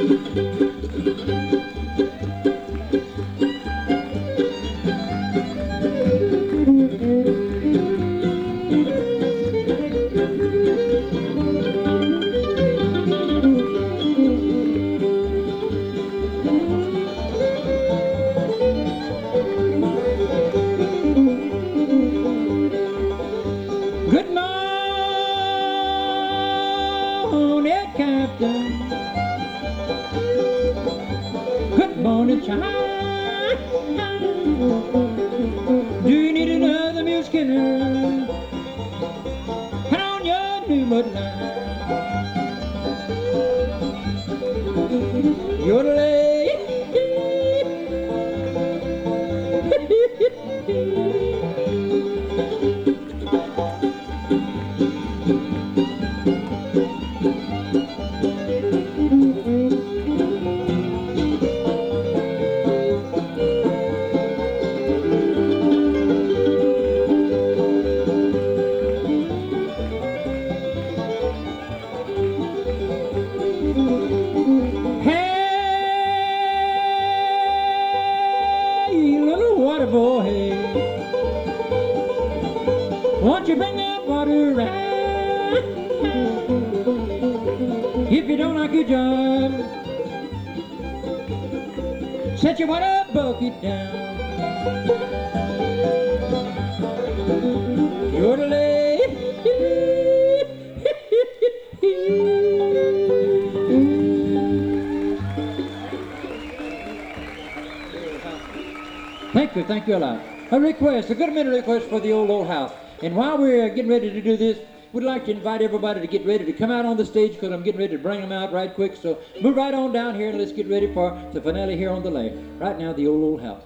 Good morning, Captain. Good morning, child. Do you need another mule skinner? Put on your new mud line. You're late. Hey, little water boy, won't you bring that water around? If you don't like your job, set your water bucket down. You're late. Thank you a lot. A request, a good minute request for the old house. And while we're getting ready to do this, we'd like to invite everybody to get ready to come out on the stage because I'm getting ready to bring them out right quick. So move right on down here and let's get ready for the finale here on the lake. Right now, the old house.